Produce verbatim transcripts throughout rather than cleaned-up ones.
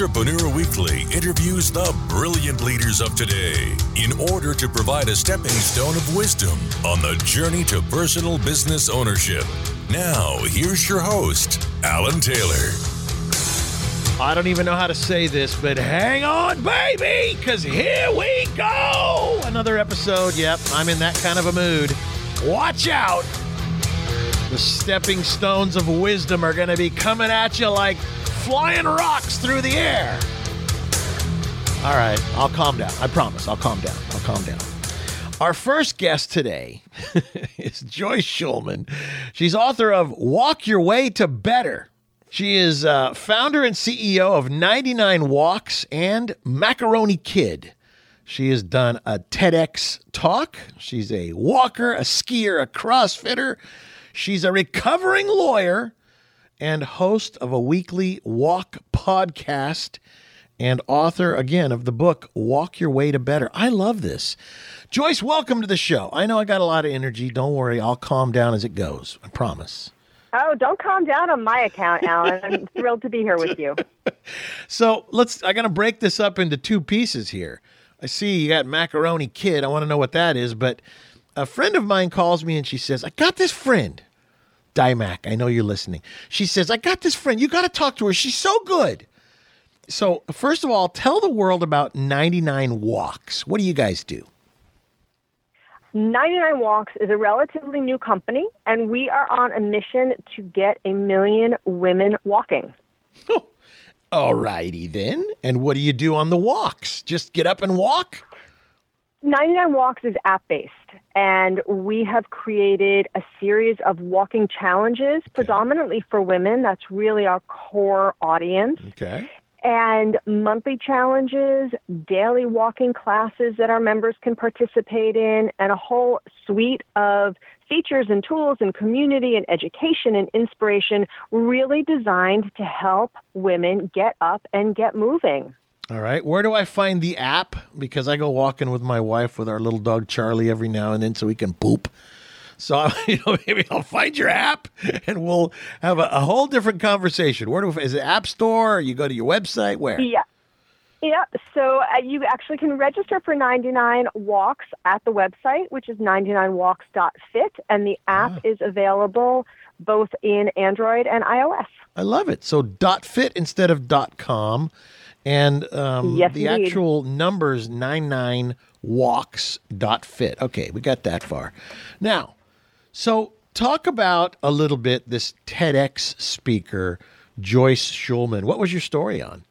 Entrepreneur Weekly interviews the brilliant leaders of today in order to provide a stepping stone of wisdom on the journey to personal business ownership. Now, here's your host, Alan Taylor. I don't even know how to say this, but hang on, baby, because here we go. Another episode. Yep, I'm in that kind of a mood. Watch out. The stepping stones of wisdom are going to be coming at you like flying rocks through the air. All right, I'll calm down. I promise. I'll calm down. I'll calm down. Our first guest today is Joyce Schulman. She's author of Walk Your Way to Better. She is uh, founder and C E O of ninety-nine Walks and Macaroni Kid. She has done a TEDx talk. She's a walker, a skier, a CrossFitter. She's a recovering lawyer and host of a weekly walk podcast and author, again, of the book, Walk Your Way to Better. I love this. Joyce, welcome to the show. I know I got a lot of energy. Don't worry. I'll calm down as it goes. I promise. Oh, don't calm down on my account, Alan. I'm thrilled to be here with you. So let's, I'm going to break this up into two pieces here. I see you got Macaroni Kid. I want to know what that is, but a friend of mine calls me and she says, I got this friend. Dymac, I know you're listening. She says, I got this friend. You got to talk to her. She's so good. So first of all, tell the world about ninety-nine Walks. What do you guys do? ninety-nine Walks is a relatively new company, and we are on a mission to get a million women walking. Oh, all righty then. And what do you do on the walks? Just get up and walk? ninety-nine Walks is app-based, and we have created a series of walking challenges, okay. predominantly for women. That's really our core audience. Okay. And monthly challenges, daily walking classes that our members can participate in, and a whole suite of features and tools and community and education and inspiration really designed to help women get up and get moving. All right. Where do I find the app? Because I go walking with my wife with our little dog Charlie every now and then so we can poop. So, you know, maybe I'll find your app and we'll have a, a whole different conversation. Where do we, is it App Store? Or you go to your website? Where? Yeah. Yeah. So uh, you actually can register for ninety-nine Walks at the website, which is ninety-nine walks dot fit. And the app ah. is available both in Android and iOS. I love it. So .fit instead of .com. And um, yes, the indeed. actual number's ninety-nine walks dot fit. Okay, we got that far. Now, so talk about a little bit this TEDx speaker, Joyce Schulman. What was your story on?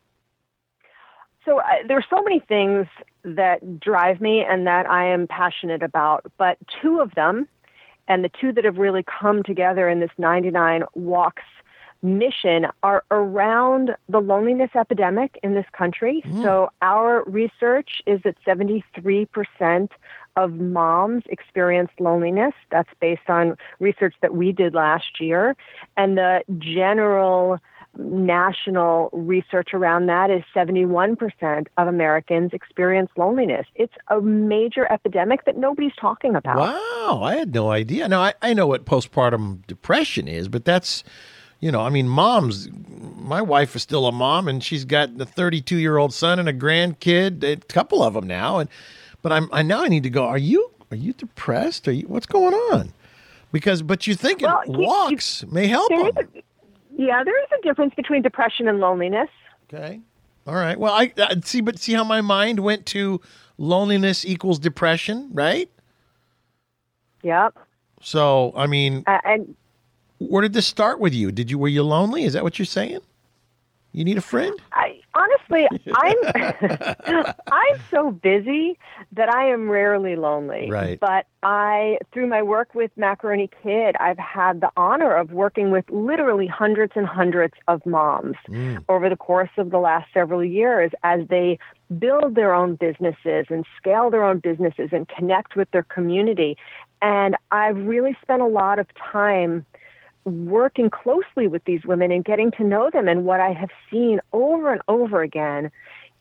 So uh, there are so many things that drive me and that I am passionate about, but two of them, and the two that have really come together in this ninety-nine Walks mission, are around the loneliness epidemic in this country. Mm. So our research is that seventy-three percent of moms experience loneliness. That's based on research that we did last year. And the general national research around that is seventy-one percent of Americans experience loneliness. It's a major epidemic that nobody's talking about. Wow, I had no idea. Now, I, I know what postpartum depression is, but that's, you know, I mean, moms, my wife is still a mom, and she's got a thirty-two-year-old son and a grandkid, a couple of them now. And but I'm I now I need to go. Are you are you depressed? Are you what's going on? Because but you're thinking well, walks you, may help them. A, yeah, there is a difference between depression and loneliness. Okay, all right. Well, I, I see, but see how my mind went to loneliness equals depression, right? Yep. So I mean, uh, and. Where did this start with you? Did you were you lonely? Is that what you're saying? You need a friend? I honestly, I'm I'm so busy that I am rarely lonely. Right. But I, through my work with Macaroni Kid, I've had the honor of working with literally hundreds and hundreds of moms mm. over the course of the last several years as they build their own businesses and scale their own businesses and connect with their community. And I've really spent a lot of time working closely with these women and getting to know them. And what I have seen over and over again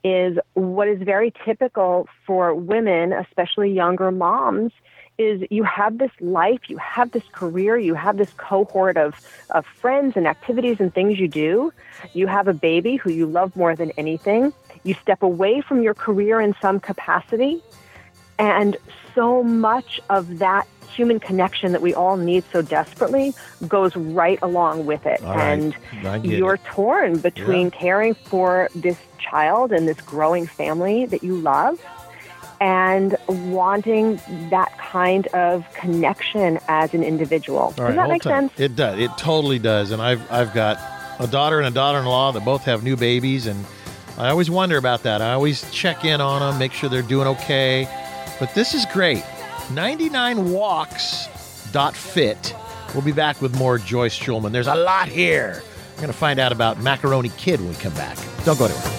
is what is very typical for women, especially younger moms, is you have this life, you have this career, you have this cohort of, of friends and activities and things you do. You have a baby who you love more than anything. You step away from your career in some capacity. And so much of that human connection that we all need so desperately goes right along with it. All right. And you're it. torn between yeah. caring for this child and this growing family that you love and wanting that kind of connection as an individual. All right, does that make time. sense? It does. It totally does. And I've I've got a daughter and a daughter-in-law that both have new babies, and I always wonder about that. I always check in on them, make sure they're doing okay. But this is great. ninety-nine walks dot fit. We'll be back with more Joyce Schulman. There's a lot here. We're going to find out about Macaroni Kid when we come back. Don't go to her.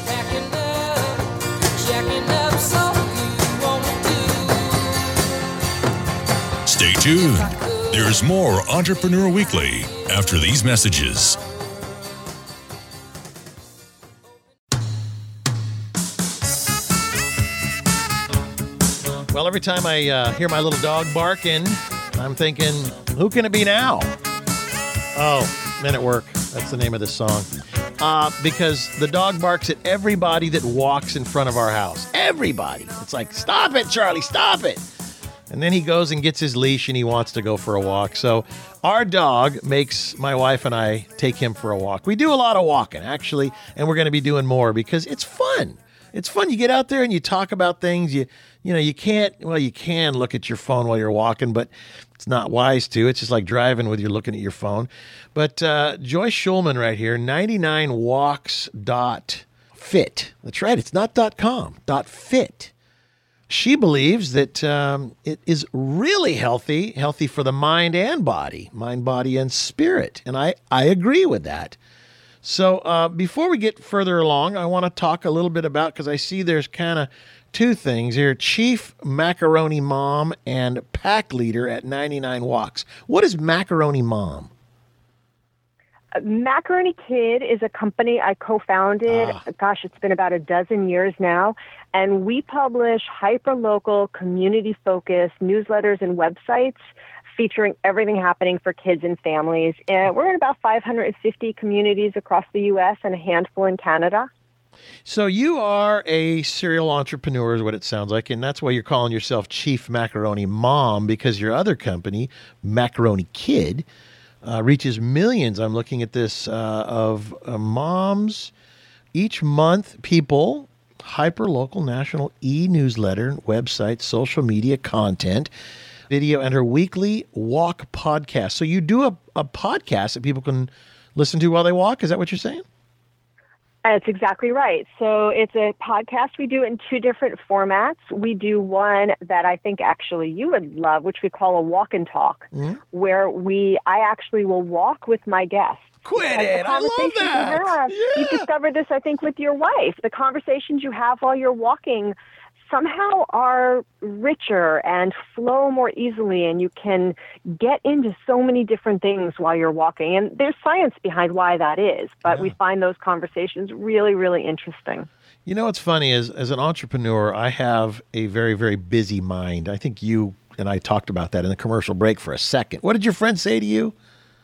Stay tuned. There's more Entrepreneur Weekly after these messages. Well, every time I uh, hear my little dog barking, I'm thinking, who can it be now? Oh, Men at Work. That's the name of this song. Uh, because the dog barks at everybody that walks in front of our house. Everybody. It's like, stop it, Charlie, stop it. And then he goes and gets his leash and he wants to go for a walk. So our dog makes my wife and I take him for a walk. We do a lot of walking, actually, and we're going to be doing more because it's fun. It's fun. You get out there and you talk about things. You you know, you can't, well, you can look at your phone while you're walking, but it's not wise to. It's just like driving with you looking at your phone. But uh, Joyce Schulman right here, ninety-nine walks dot fit. That's right. It's not .com, .fit. She believes that um, it is really healthy, healthy for the mind and body, mind, body, and spirit. And I, I agree with that. So uh, before we get further along, I want to talk a little bit about, because I see there's kind of two things here, Chief Macaroni Mom and Pack Leader at ninety-nine Walks. What is Macaroni Mom? Macaroni Kid is a company I co-founded. Ah. Gosh, it's been about a dozen years now. And we publish hyper-local, community-focused newsletters and websites featuring everything happening for kids and families. And we're in about five hundred fifty communities across the U S and a handful in Canada. So you are a serial entrepreneur is what it sounds like, and that's why you're calling yourself Chief Macaroni Mom, because your other company, Macaroni Kid, uh, reaches millions. I'm looking at this uh, of uh, moms each month, people, hyper-local national e-newsletter, website, social media content, video, and her weekly walk podcast. So you do a, a podcast that people can listen to while they walk? Is that what you're saying? That's exactly right. So it's a podcast we do in two different formats. We do one that I think actually you would love, which we call a walk and talk, mm-hmm. where we I actually will walk with my guests. Quit it. I love that. You have, yeah. You've discovered this, I think, with your wife. The conversations you have while you're walking somehow are richer and flow more easily, and you can get into so many different things while you're walking. And there's science behind why that is, but yeah. we find those conversations really, really interesting. You know what's funny is, as an entrepreneur, I have a very, very busy mind. I think you and I talked about that in the commercial break for a second. What did your friend say to you?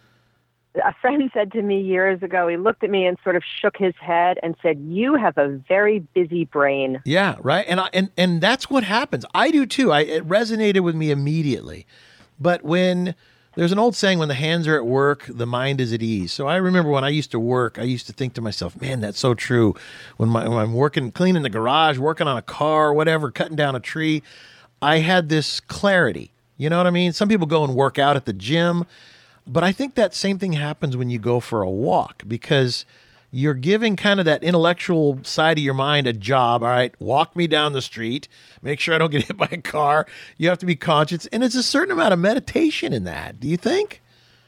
A friend said to me years ago, he looked at me and sort of shook his head and said, you have a very busy brain. Yeah, right. And I, and and that's what happens. I do too. I, it resonated with me immediately. But when there's an old saying, when the hands are at work, the mind is at ease. So I remember when I used to work, I used to think to myself, man, that's so true. When, my, when I'm working, cleaning the garage, working on a car, whatever, cutting down a tree, I had this clarity. You know what I mean? Some people go and work out at the gym. But I think that same thing happens when you go for a walk, because you're giving kind of that intellectual side of your mind a job. All right, walk me down the street, make sure I don't get hit by a car. You have to be conscious. And it's a certain amount of meditation in that. Do you think?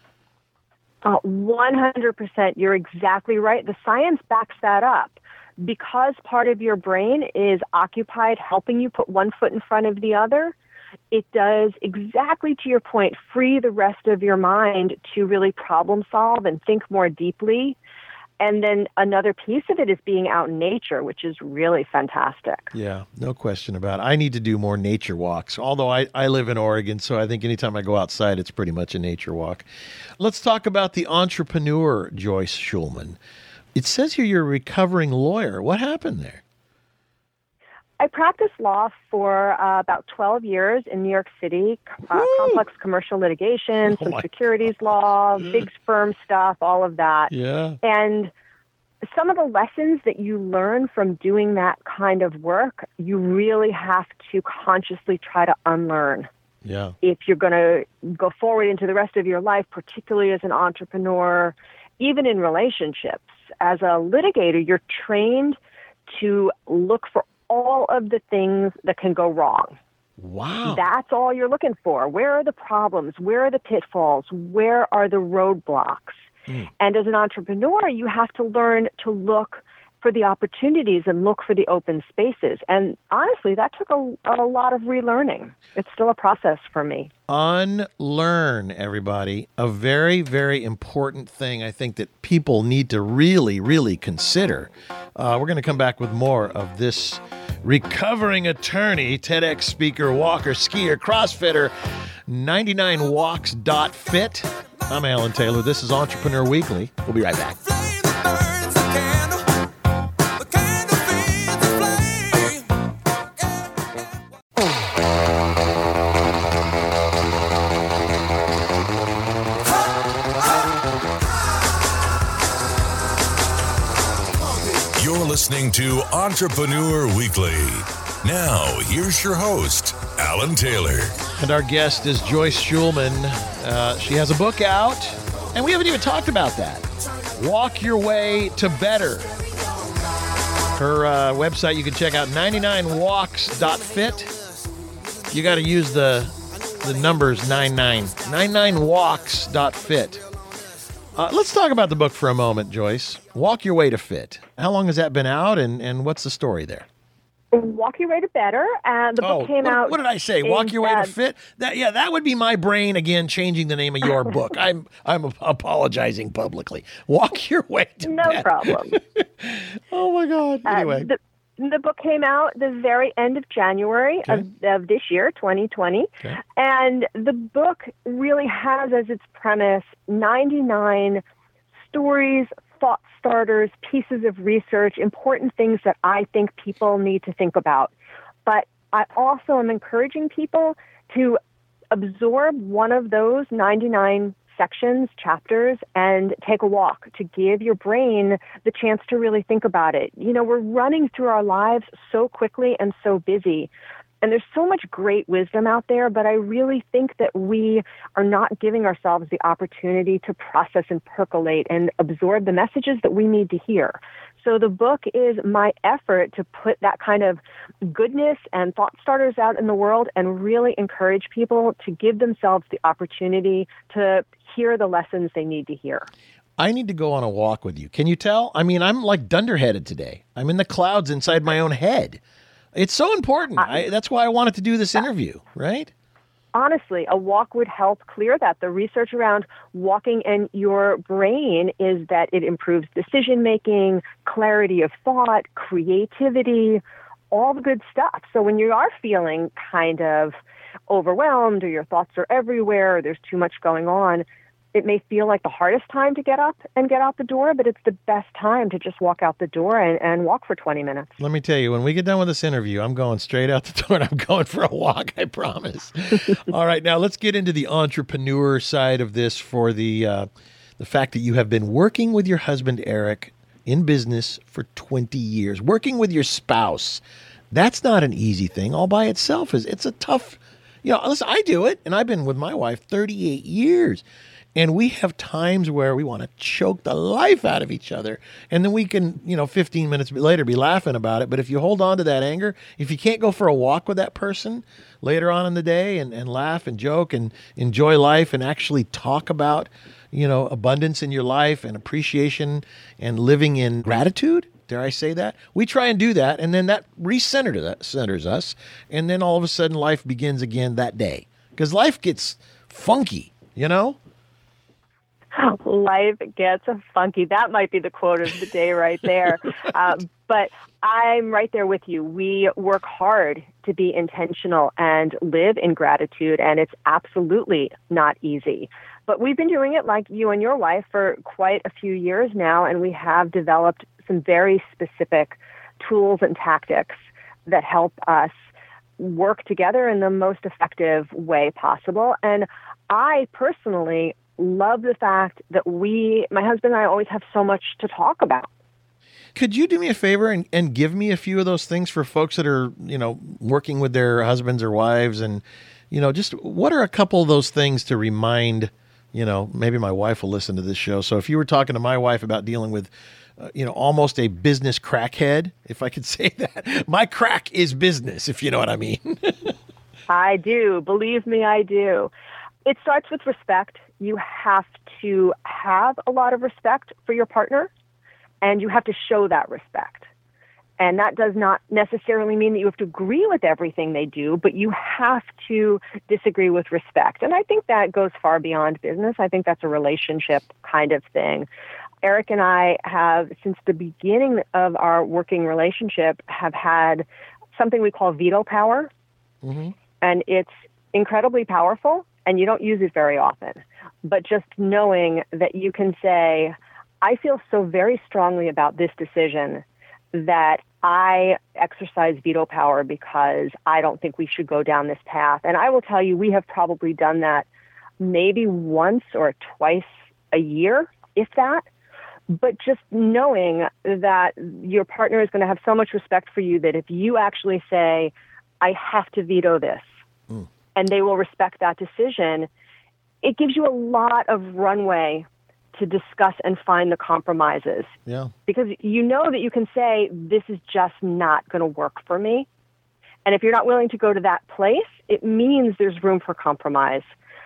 Uh, one hundred percent. You're exactly right. The science backs that up. Because part of your brain is occupied helping you put one foot in front of the other, it does, exactly to your point, free the rest of your mind to really problem solve and think more deeply. And then another piece of it is being out in nature, which is really fantastic. Yeah, no question about it. I need to do more nature walks, although I, I live in Oregon, so I think anytime I go outside, it's pretty much a nature walk. Let's talk about the entrepreneur, Joyce Schulman. It says here you're a recovering lawyer. What happened there? I practiced law for uh, about twelve years in New York City, uh, complex commercial litigation, Oh some my securities law, big firm stuff, all of that. Yeah. And some of the lessons that you learn from doing that kind of work, you really have to consciously try to unlearn. Yeah. If you're going to go forward into the rest of your life, particularly as an entrepreneur, even in relationships, as a litigator, you're trained to look for all of the things that can go wrong. Wow. That's all you're looking for. Where are the problems? Where are the pitfalls? Where are the roadblocks? Mm. And as an entrepreneur, you have to learn to look for the opportunities and look for the open spaces. And honestly, that took a, a lot of relearning. It's still a process for me. Unlearn, everybody. A very, very important thing I think that people need to really, really consider. Uh, we're going to come back with more of this recovering attorney, TEDx speaker, walker, skier, CrossFitter, ninety-nine walks dot fit. I'm Alan Taylor. This is Entrepreneur Weekly. We'll be right back. You're listening to Entrepreneur Weekly. Now, here's your host, Alan Taylor. And our guest is Joyce Schulman. Uh, she has a book out, and we haven't even talked about that. Walk Your Way to Better. Her uh, website you can check out, ninety-nine walks dot fit. You got to use the the numbers ninety-nine, ninety-nine walks dot fit. Uh, let's talk about the book for a moment, Joyce. Walk Your Way to Fit. How long has that been out, and, and what's the story there? Walk Your Way to Better. And the oh, book came what, out. What did I say? Walk Your Way to Fit? That yeah, that would be my brain again changing the name of your book. I'm I'm apologizing publicly. Walk Your Way to no Better. No problem. Oh my God. Anyway. Uh, the, the book came out the very end of January okay. of, of this year, twenty twenty. Okay. And the book really has as its premise ninety-nine stories, thought starters, pieces of research, important things that I think people need to think about. But I also am encouraging people to absorb one of those ninety-nine sections, chapters, and take a walk to give your brain the chance to really think about it. You know, we're running through our lives so quickly and so busy. And there's so much great wisdom out there, but I really think that we are not giving ourselves the opportunity to process and percolate and absorb the messages that we need to hear. So the book is my effort to put that kind of goodness and thought starters out in the world and really encourage people to give themselves the opportunity to hear the lessons they need to hear. I need to go on a walk with you. Can you tell? I mean, I'm like dunderheaded today. I'm in the clouds inside my own head. It's so important. I, that's why I wanted to do this interview, right? Honestly, a walk would help clear that. The research around walking and your brain is that it improves decision-making, clarity of thought, creativity, all the good stuff. So when you are feeling kind of overwhelmed or your thoughts are everywhere or there's too much going on, it may feel like the hardest time to get up and get out the door, but it's the best time to just walk out the door and, and walk for twenty minutes. Let me tell you, when we get done with this interview, I'm going straight out the door and I'm going for a walk, I promise. All right, now let's get into the entrepreneur side of this for the uh, the fact that you have been working with your husband, Eric, in business for twenty years. Working with your spouse, that's not an easy thing all by itself. It's a tough, you know, listen, I do it, and I've been with my wife thirty-eight years. And we have times where we want to choke the life out of each other. And then we can, you know, fifteen minutes later be laughing about it. But if you hold on to that anger, if you can't go for a walk with that person later on in the day and, and laugh and joke and enjoy life and actually talk about, you know, abundance in your life and appreciation and living in gratitude, dare I say that? We try and do that. And then that recenters that centers us. And then all of a sudden life begins again that day. Because life gets funky, you know? Life gets funky. That might be the quote of the day right there. Uh, but I'm right there with you. We work hard to be intentional and live in gratitude, and it's absolutely not easy. But we've been doing it, like you and your wife, for quite a few years now, and we have developed some very specific tools and tactics that help us work together in the most effective way possible. And I personally love the fact that we, my husband and I, always have so much to talk about. Could you do me a favor and, and give me a few of those things for folks that are, you know, working with their husbands or wives? And, you know, just what are a couple of those things to remind, you know, maybe my wife will listen to this show. So if you were talking to my wife about dealing with, uh, you know, almost a business crackhead, if I could say that, my crack is business, if you know what I mean. I do. Believe me, I do. It starts with respect. You have to have a lot of respect for your partner, and you have to show that respect. And that does not necessarily mean that you have to agree with everything they do, but you have to disagree with respect. And I think that goes far beyond business. I think that's a relationship kind of thing. Eric and I have, since the beginning of our working relationship, have had something we call veto power. Mm-hmm. And it's incredibly powerful, and you don't use it very often. But just knowing that you can say, I feel so very strongly about this decision that I exercise veto power because I don't think we should go down this path. And I will tell you, we have probably done that maybe once or twice a year, if that. But just knowing that your partner is going to have so much respect for you that if you actually say, I have to veto this, mm. and they will respect that decision, it gives you a lot of runway to discuss and find the compromises. Yeah. Because you know that you can say, this is just not going to work for me. And if you're not willing to go to that place, it means there's room for compromise.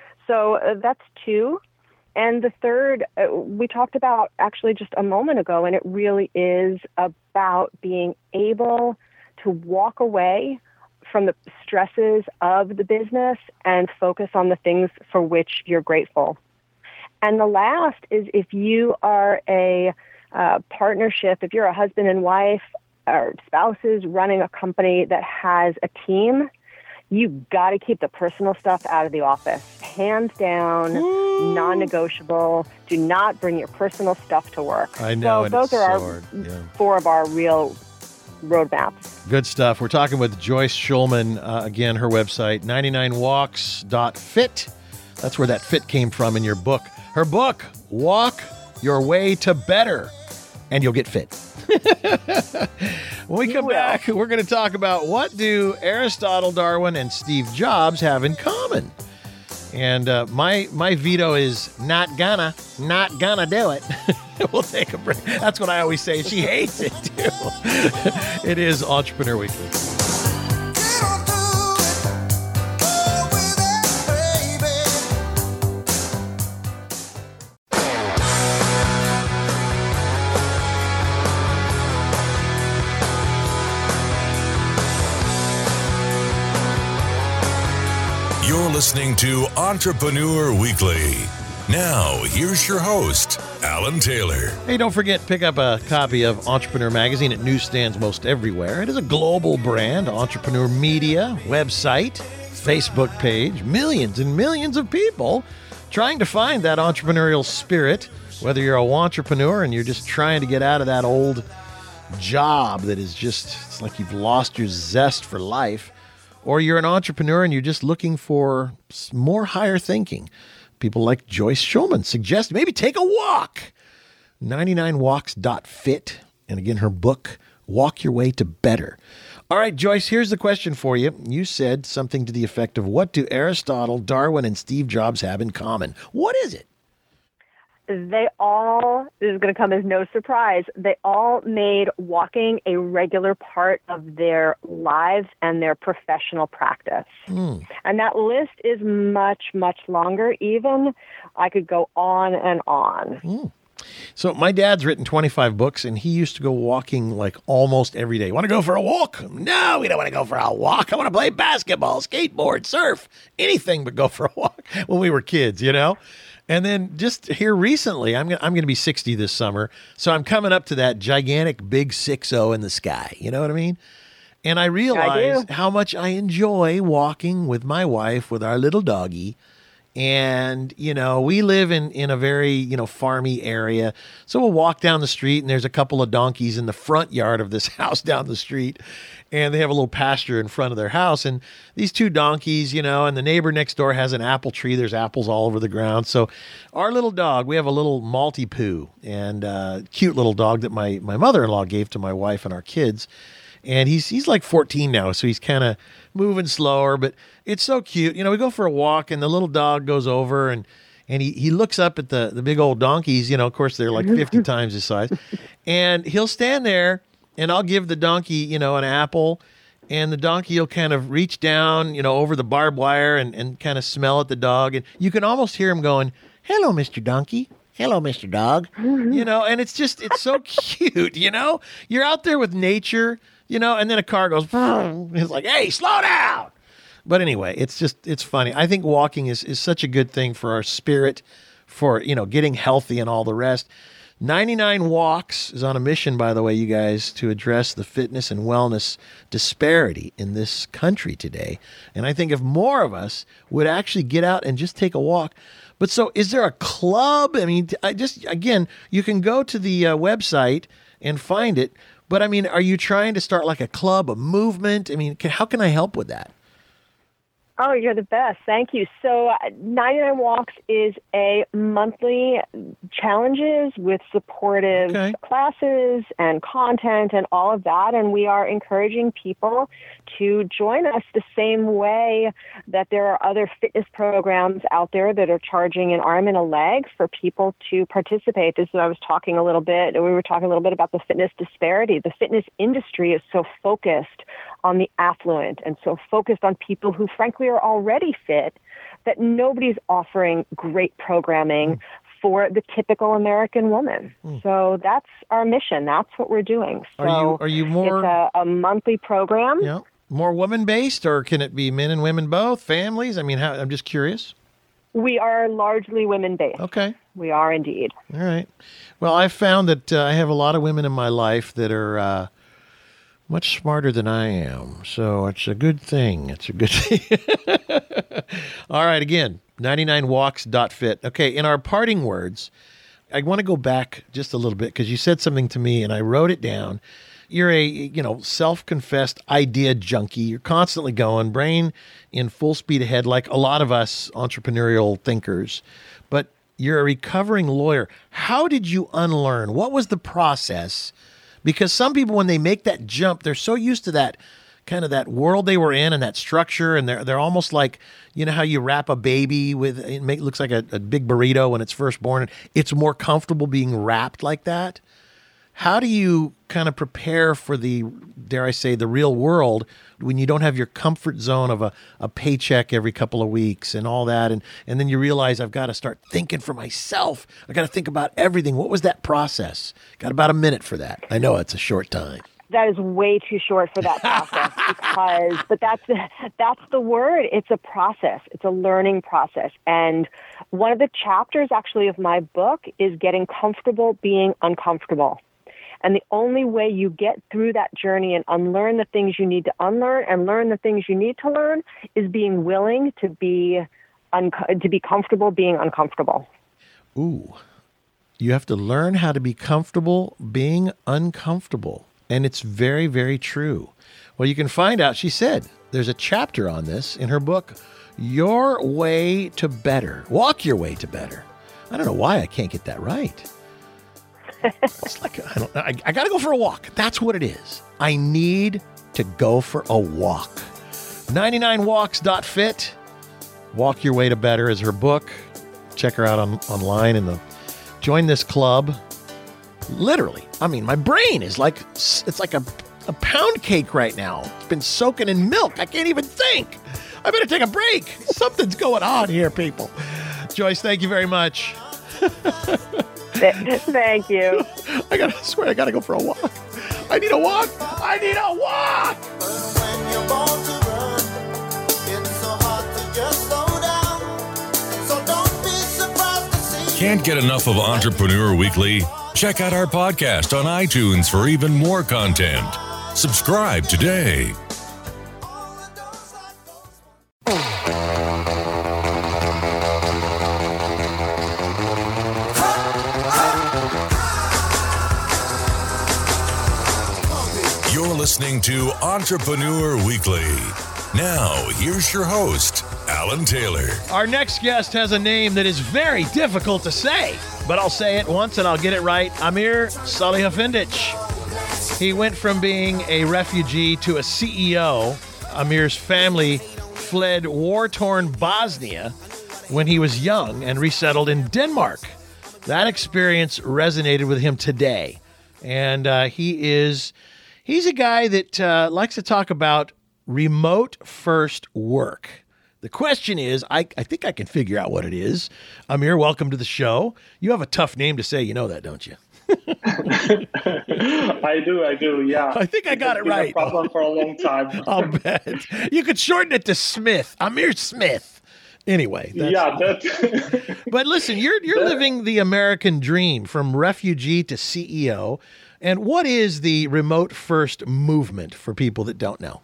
So uh, that's two. And the third, uh, we talked about actually just a moment ago, and it really is about being able to walk away from the stresses of the business and focus on the things for which you're grateful. And the last is if you are a uh, partnership, if you're a husband and wife or spouses running a company that has a team, you got to keep the personal stuff out of the office. Hands down, Woo. non-negotiable. Do not bring your personal stuff to work. I know. So those are our yeah. four of our real roadmaps. Good stuff. We're talking with Joyce Schulman. Uh, again, her website, ninety-nine walks dot fit. That's where that fit came from in your book. Her book, Walk Your Way to Better, and you'll get fit. When we come back, we're going to talk about what do Aristotle, Darwin, and Steve Jobs have in common. And uh, my my veto is not gonna, not gonna do it. We'll take a break. That's what I always say. She hates it, too. It is Entrepreneur Weekly. You're listening to Entrepreneur Weekly. Now, here's your host, Alan Taylor. Hey, don't forget, pick up a copy of Entrepreneur Magazine at newsstands most everywhere. It is a global brand, Entrepreneur Media, website, Facebook page, millions and millions of people trying to find that entrepreneurial spirit, whether you're a wantrepreneur and you're just trying to get out of that old job that is just, it's like you've lost your zest for life, or you're an entrepreneur and you're just looking for more higher thinking. People like Joyce Schulman suggest maybe take a walk. ninety-nine walks dot fit. And again, her book, Walk Your Way to Better. All right, Joyce, here's the question for you. You said something to the effect of, what do Aristotle, Darwin, and Steve Jobs have in common? What is it? They all, this is going to come as no surprise, they all made walking a regular part of their lives and their professional practice. Mm. And that list is much, much longer. Even I could go on and on. Mm. So my dad's written twenty-five books, and he used to go walking like almost every day. Want to go for a walk? No, we don't want to go for a walk. I want to play basketball, skateboard, surf, anything but go for a walk when we were kids, you know? And then just here recently, I'm gonna, I'm going to be sixty this summer, so I'm coming up to that gigantic big six oh in the sky. You know what I mean? And I realize I how much I enjoy walking with my wife, with our little doggy. And, you know, we live in, in a very, you know, farmy area. So we'll walk down the street and there's a couple of donkeys in the front yard of this house down the street. And they have a little pasture in front of their house. And these two donkeys, you know, and the neighbor next door has an apple tree. There's apples all over the ground. So our little dog, we have a little Maltipoo, and uh, cute little dog that my, my mother-in-law gave to my wife and our kids. And he's he's like fourteen now, so he's kind of moving slower, but it's so cute. You know, we go for a walk, and the little dog goes over, and and he, he looks up at the, the big old donkeys. You know, of course, they're like fifty times his size. And he'll stand there, and I'll give the donkey, you know, an apple, and the donkey will kind of reach down, you know, over the barbed wire and, and kind of smell at the dog. And you can almost hear him going, "Hello, Mister Donkey. Hello, Mister Dog." You know, and it's just, it's so cute, you know? You're out there with nature, you know, and then a car goes, it's like, "Hey, slow down." But anyway, it's just, it's funny. I think walking is, is such a good thing for our spirit, for, you know, getting healthy and all the rest. ninety-nine Walks is on a mission, by the way, you guys, to address the fitness and wellness disparity in this country today. And I think if more of us would actually get out and just take a walk. But so is there a club? I mean, I just, again, you can go to the uh, website and find it. But I mean, are you trying to start like a club, a movement? I mean, can, how can I help with that? Oh, you're the best. Thank you. So uh, ninety-nine Walks is a monthly challenges with supportive Okay. classes and content and all of that. And we are encouraging people to join us the same way that there are other fitness programs out there that are charging an arm and a leg for people to participate. This is what I was talking a little bit. We were talking a little bit about the fitness disparity. The fitness industry is so focused on the affluent and so focused on people who frankly are already fit that nobody's offering great programming mm. for the typical American woman. Mm. So that's our mission. That's what we're doing. So are you are you more it's a, a monthly program. Yeah, more woman based, or can it be men and women both, families? I mean, how, I'm just curious. We are largely women based. Okay. We are indeed. All right. Well, I've found that uh, I have a lot of women in my life that are uh, much smarter than I am. So it's a good thing. It's a good thing. All right. Again, ninety-nine walks dot fit. Okay. In our parting words, I want to go back just a little bit because you said something to me and I wrote it down. You're a, you know, self-confessed idea junkie. You're constantly going, brain in full speed ahead, like a lot of us entrepreneurial thinkers. But you're a recovering lawyer. How did you unlearn? What was the process? Because some people, when they make that jump, they're so used to that kind of that world they were in and that structure, and they're they're almost like, you know how you wrap a baby with, it make, looks like a, a big burrito when it's first born. It's more comfortable being wrapped like that. How do you kind of prepare for the, dare I say, the real world when you don't have your comfort zone of a, a paycheck every couple of weeks and all that, and, and then you realize I've got to start thinking for myself. I got to think about everything. What was that process? Got about a minute for that. I know it's a short time. That is way too short for that process because, but that's the, that's the word. It's a process. It's a learning process. And one of the chapters actually of my book is getting comfortable being uncomfortable. And the only way you get through that journey and unlearn the things you need to unlearn and learn the things you need to learn is being willing to be un- to be comfortable being uncomfortable. Ooh, you have to learn how to be comfortable being uncomfortable. And it's very, very true. Well, you can find out, she said, there's a chapter on this in her book, Your Way to Better. Walk Your Way to Better. I don't know why I can't get that right. It's like, I don't I, I got to go for a walk. That's what it is. I need to go for a walk. ninety-nine walks dot fit. Walk Your Way to Better is her book. Check her out on, online and the join this club. Literally. I mean, my brain is like, it's like a, a pound cake right now. It's been soaking in milk. I can't even think. I better take a break. Something's going on here, people. Joyce, thank you very much. Thank you. I gotta I swear I gotta go for a walk. I need a walk. I need a walk. When you're born to run, it's so hard to just slow down. So don't be surprised to Can't get enough of Entrepreneur Weekly? Check out our podcast on iTunes for even more content. Subscribe today. You're listening to Entrepreneur Weekly. Now, here's your host, Alan Taylor. Our next guest has a name that is very difficult to say, but I'll say it once and I'll get it right. Amir Salihofindic. He went from being a refugee to a C E O. Amir's family fled war-torn Bosnia when he was young and resettled in Denmark. That experience resonated with him today. And uh, he is, he's a guy that uh, likes to talk about remote first work. The question is, I, I think I can figure out what it is. Amir, welcome to the show. You have a tough name to say. You know that, don't you? I do, I do, yeah. I think I got it It's been right. a problem for a long time. I'll bet. You could shorten it to Smith. Amir Smith. Anyway. That's, yeah, that. But listen, you're you're that, living the American dream from refugee to C E O. And what is the remote first movement for people that don't know?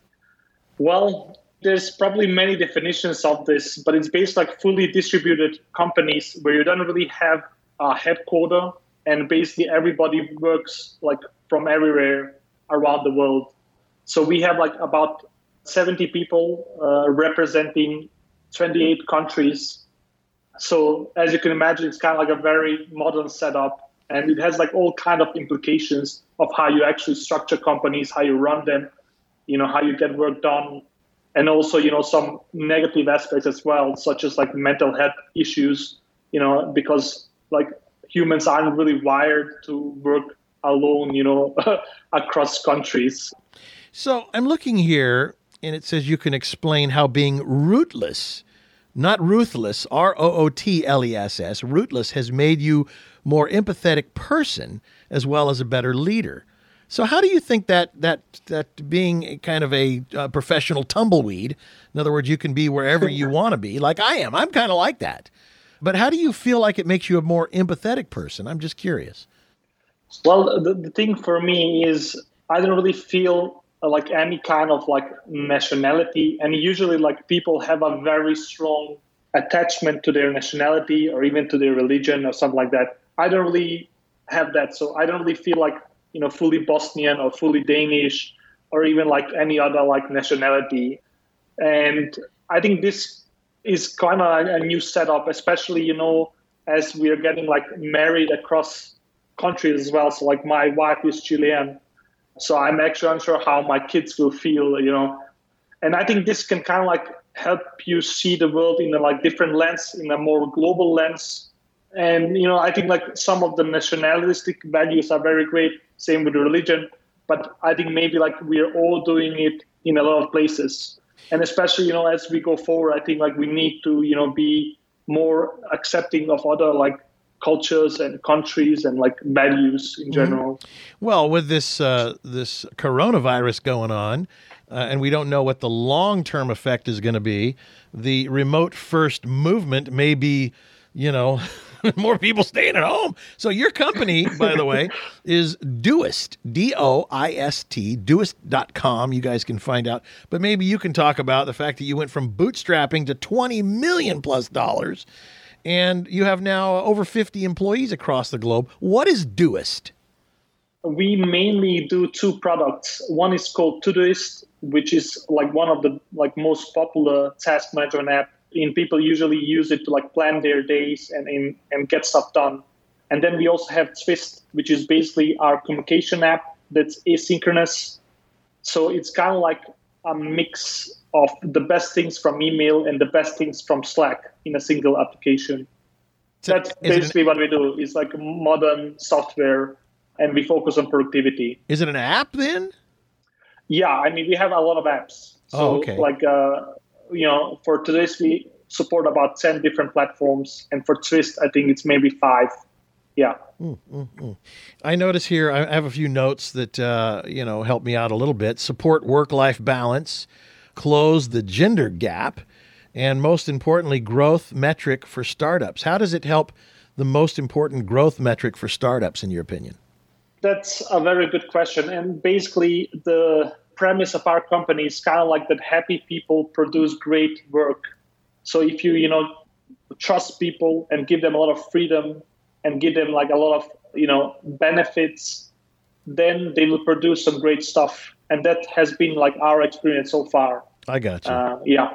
Well, there's probably many definitions of this, but it's based like fully distributed companies where you don't really have a headquarter, and basically everybody works like from everywhere around the world. So we have like about seventy people uh, representing twenty-eight countries. So as you can imagine, it's kind of like a very modern setup, and it has like all kind of implications of how you actually structure companies, how you run them, you know, how you get work done. And also, you know, some negative aspects as well, such as like mental health issues, you know, because like humans aren't really wired to work alone, you know, across countries. So I'm looking here, and it says you can explain how being rootless, not ruthless, R O O T L E S S, rootless has made you more empathetic person as well as a better leader. So how do you think that that that being a kind of a uh, professional tumbleweed, in other words, you can be wherever you want to be, like I am. I'm kind of like that. But how do you feel like it makes you a more empathetic person? I'm just curious. Well, the, the thing for me is I don't really feel like any kind of like nationality. And usually like people have a very strong attachment to their nationality or even to their religion or something like that. I don't really have that. So I don't really feel like, you know, fully Bosnian or fully Danish or even like any other like nationality. And I think this is kind of a new setup, especially, you know, as we are getting like married across countries as well. So like my wife is Chilean. So I'm actually unsure how my kids will feel, you know. And I think this can kind of like help you see the world in a like different lens, in a more global lens. And, you know, I think like some of the nationalistic values are very great, same with religion. But I think maybe like we are all doing it in a lot of places. And especially, you know, as we go forward, I think like we need to, you know, be more accepting of other like cultures and countries and like values in general. Mm-hmm. Well, with this uh, this coronavirus going on, uh, and we don't know what the long-term effect is going to be, the remote first movement may be, you know, more people staying at home. So your company, by the way, is Doist, D O I S T, doist dot com. You guys can find out. But maybe you can talk about the fact that you went from bootstrapping to twenty million plus dollars, and you have now over fifty employees across the globe. What is Doist? We mainly do two products. One is called Todoist, which is like one of the like most popular task management app. And people usually use it to like plan their days and, and, and get stuff done. And then we also have Twist, which is basically our communication app that's asynchronous. So it's kind of like a mix of the best things from email and the best things from Slack in a single application. So that's basically an, what we do. It's like modern software, and we focus on productivity. Is it an app then? Yeah, I mean, we have a lot of apps. So oh, okay. like, uh, you know, for Todoist, we support about ten different platforms. And for Twist, I think it's maybe five. Yeah. Mm, mm, mm. I notice here, I have a few notes that, uh, you know, help me out a little bit. Support work-life balance, close the gender gap, and most importantly, growth metric for startups. How does it help the most important growth metric for startups, in your opinion? That's a very good question. And basically, the premise of our company is kind of like that happy people produce great work. So if you, you know, trust people and give them a lot of freedom and give them like a lot of, you know, benefits, then they will produce some great stuff. And that has been like our experience so far. I got you. Uh, yeah.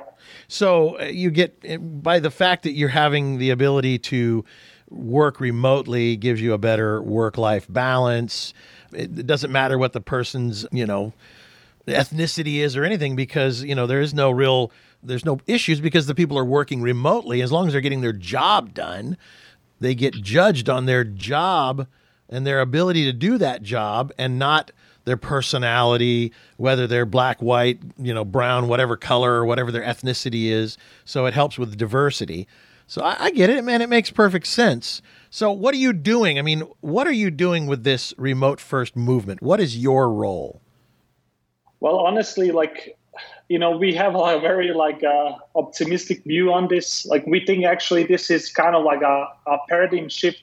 So uh, you get, by the fact that you're having the ability to work remotely gives you a better work-life balance. It doesn't matter what the person's, you know, ethnicity is or anything, because, you know, there is no real, there's no issues because the people are working remotely. As long as they're getting their job done, they get judged on their job and their ability to do that job and not their personality, whether they're black, white, you know, brown, whatever color or whatever their ethnicity is. So it helps with diversity. So I, I get it, man. It makes perfect sense. So what are you doing? I mean, what are you doing with this remote first movement? What is your role? Well, honestly, like, you know, we have a very like uh, optimistic view on this. Like, we think actually this is kind of like a, a paradigm shift.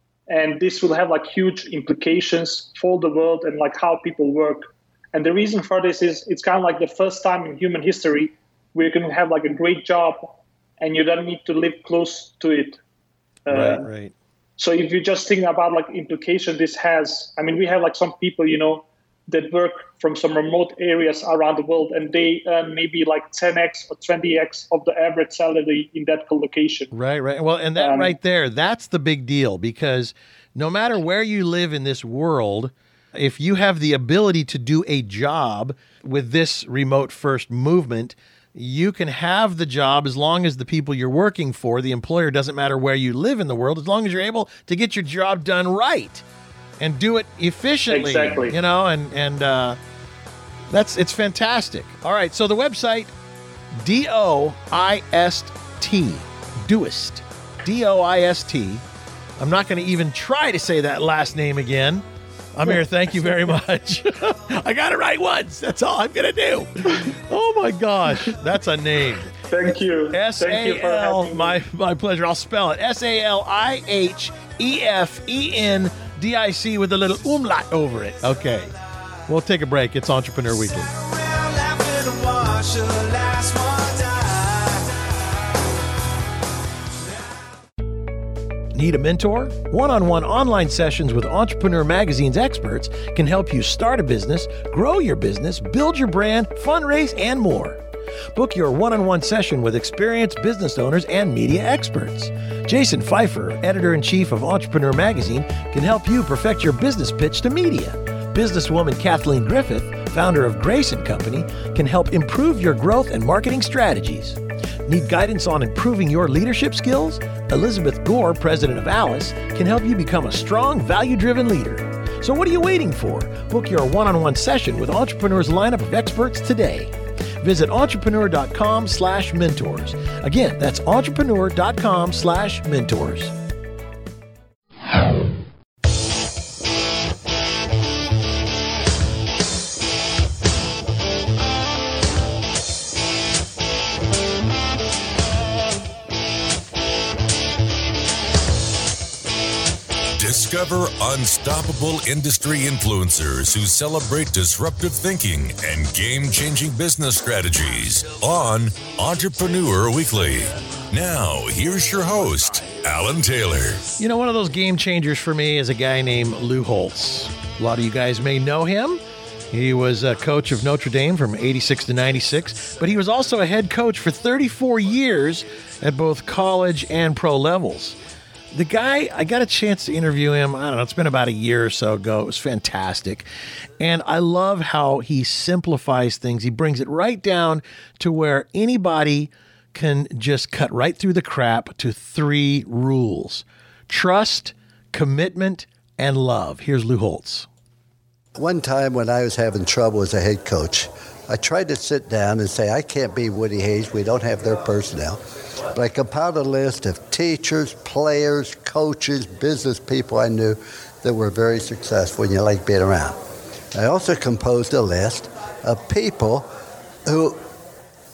And this will have like huge implications for the world and like how people work. And the reason for this is it's kind of like the first time in human history we're going to have like a great job and you don't need to live close to it. Uh, right, right. So if you just think about like implication this has, I mean, we have like some people, you know, that work from some remote areas around the world and they earn maybe like ten x or twenty x of the average salary in that location. Right, right. Well, and that um, right there, that's the big deal, because no matter where you live in this world, if you have the ability to do a job with this remote first movement, you can have the job as long as the people you're working for, the employer, doesn't matter where you live in the world, as long as you're able to get your job done right and do it efficiently. Exactly. You know, and, and uh, that's, it's fantastic. All right. So the website, D O I S T, Doist, D O I S T. I'm not going to even try to say that last name again. Amir, thank you very much. I got it right once. That's all I'm going to do. Oh my gosh. That's a name. Thank you. S A L, my, my pleasure. I'll spell it. S A L I H E F E N D I C with a little umlaut over it. Okay. We'll take a break. It's Entrepreneur Weekly. Need a mentor? One-on-one online sessions with Entrepreneur Magazine's experts can help you start a business, grow your business, build your brand, fundraise, and more. Book your one-on-one session with experienced business owners and media experts. Jason Pfeiffer, editor-in-chief of Entrepreneur Magazine, can help you perfect your business pitch to media. Businesswoman Kathleen Griffith, founder of Grace and Company, can help improve your growth and marketing strategies. Need guidance on improving your leadership skills? Elizabeth Gore, president of Alice, can help you become a strong, value-driven leader. So what are you waiting for? Book your one-on-one session with Entrepreneur's lineup of experts today. Visit entrepreneur.com slash mentors. Again, that's entrepreneur.com slash mentors. Discover unstoppable industry influencers who celebrate disruptive thinking and game-changing business strategies on Entrepreneur Weekly. Now, here's your host, Alan Taylor. You know, one of those game changers for me is a guy named Lou Holtz. A lot of you guys may know him. He was a coach of Notre Dame from eighty-six to ninety-six, but he was also a head coach for thirty-four years at both college and pro levels. The guy, I got a chance to interview him, I don't know, it's been about a year or so ago. It was fantastic. And I love how he simplifies things. He brings it right down to where anybody can just cut right through the crap to three rules: trust, commitment, and love. Here's Lou Holtz. One time when I was having trouble as a head coach, I tried to sit down and say, I can't be Woody Hayes. We don't have their personnel. But I compiled a list of teachers, players, coaches, business people I knew that were very successful and you like being around. I also composed a list of people who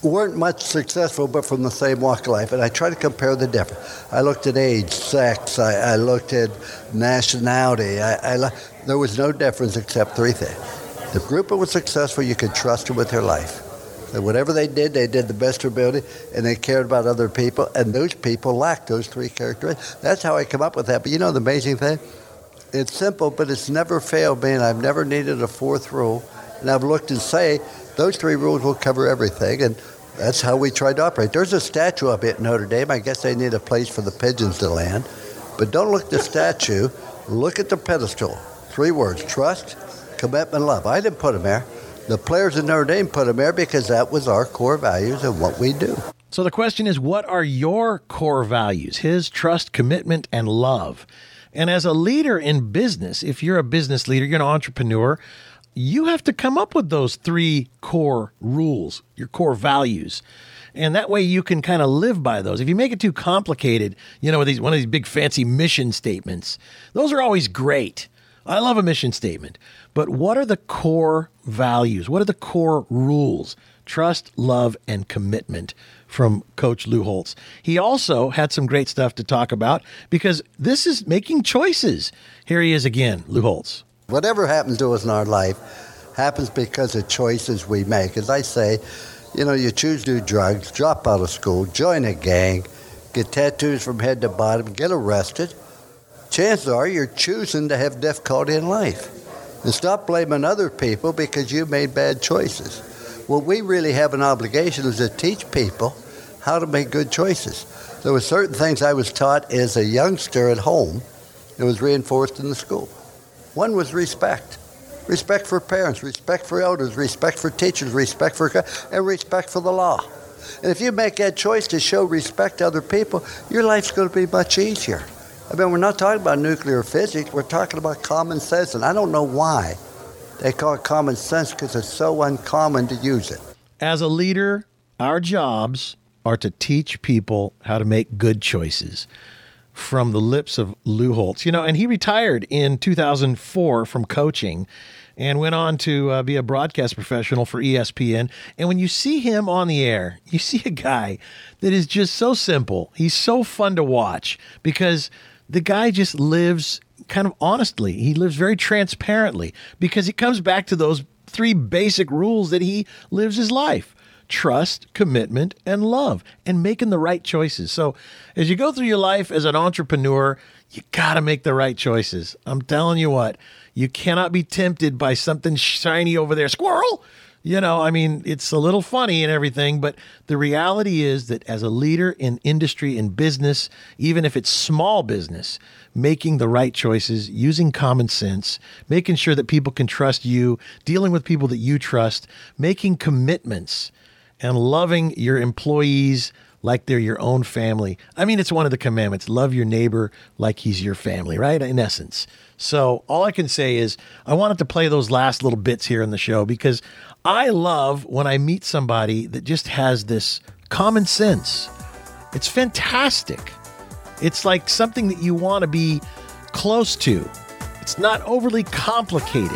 weren't much successful, but from the same walk of life. And I try to compare the difference. I looked at age, sex, I, I looked at nationality. I, I, there was no difference except three things. The group that was successful, you could trust them with their life. And whatever they did, they did the best of their ability, and they cared about other people, and those people lacked those three characteristics. That's how I come up with that. But you know the amazing thing? It's simple, but it's never failed me, and I've never needed a fourth rule. And I've looked and say, those three rules will cover everything, and that's how we try to operate. There's a statue up at Notre Dame. I guess they need a place for the pigeons to land. But don't look at the statue. Look at the pedestal. Three words, trust, commitment, love. I didn't put them there. The players in Notre Dame put them there because that was our core values and what we do. So the question is, what are your core values? His, trust, commitment, and love. And as a leader in business, if you're a business leader, you're an entrepreneur, you have to come up with those three core rules, your core values. And that way you can kind of live by those. If you make it too complicated, you know, with these one of these big fancy mission statements, those are always great. I love a mission statement. But what are the core values? What are the core rules? Trust, love, and commitment from Coach Lou Holtz. He also had some great stuff to talk about because this is making choices. Here he is again, Lou Holtz. Whatever happens to us in our life happens because of choices we make. As I say, you know, you choose to do drugs, drop out of school, join a gang, get tattoos from head to bottom, get arrested. Chances are you're choosing to have difficulty in life. And stop blaming other people because you made bad choices. What we really have an obligation is to teach people how to make good choices. There were certain things I was taught as a youngster at home that was reinforced in the school. One was respect. Respect for parents, respect for elders, respect for teachers, respect for, and respect for the law. And if you make that choice to show respect to other people, your life's going to be much easier. I mean, we're not talking about nuclear physics. We're talking about common sense, and I don't know why they call it common sense because it's so uncommon to use it. As a leader, our jobs are to teach people how to make good choices. From the lips of Lou Holtz. You know, and he retired in two thousand four from coaching and went on to uh, be a broadcast professional for E S P N. And when you see him on the air, you see a guy that is just so simple. He's so fun to watch because the guy just lives kind of honestly. He lives very transparently because he comes back to those three basic rules that he lives his life. Trust, commitment, and love, and making the right choices. So as you go through your life as an entrepreneur, you got to make the right choices. I'm telling you what, you cannot be tempted by something shiny over there. Squirrel! You know, I mean, it's a little funny and everything, but the reality is that as a leader in industry and business, even if it's small business, making the right choices, using common sense, making sure that people can trust you, dealing with people that you trust, making commitments, and loving your employees like they're your own family. I mean, it's one of the commandments. Love your neighbor like he's your family, right? In essence. So all I can say is I wanted to play those last little bits here in the show because I love when I meet somebody that just has this common sense. It's fantastic. It's like something that you want to be close to. It's not overly complicated.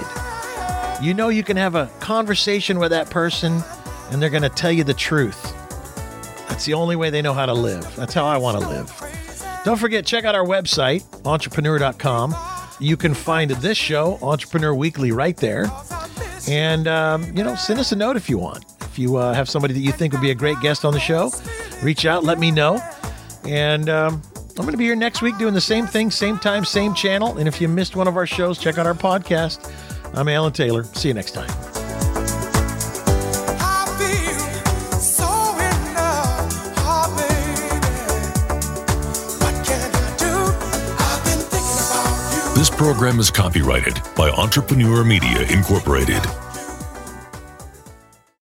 You know you can have a conversation with that person and they're going to tell you the truth. That's the only way they know how to live. That's how I want to live. Don't forget, check out our website, entrepreneur dot com. You can find this show, Entrepreneur Weekly, right there. And, um, you know, send us a note if you want. If you uh, have somebody that you think would be a great guest on the show, reach out, let me know. And um, I'm going to be here next week doing the same thing, same time, same channel. And if you missed one of our shows, check out our podcast. I'm Alan Taylor. See you next time. This program is copyrighted by Entrepreneur Media, Incorporated.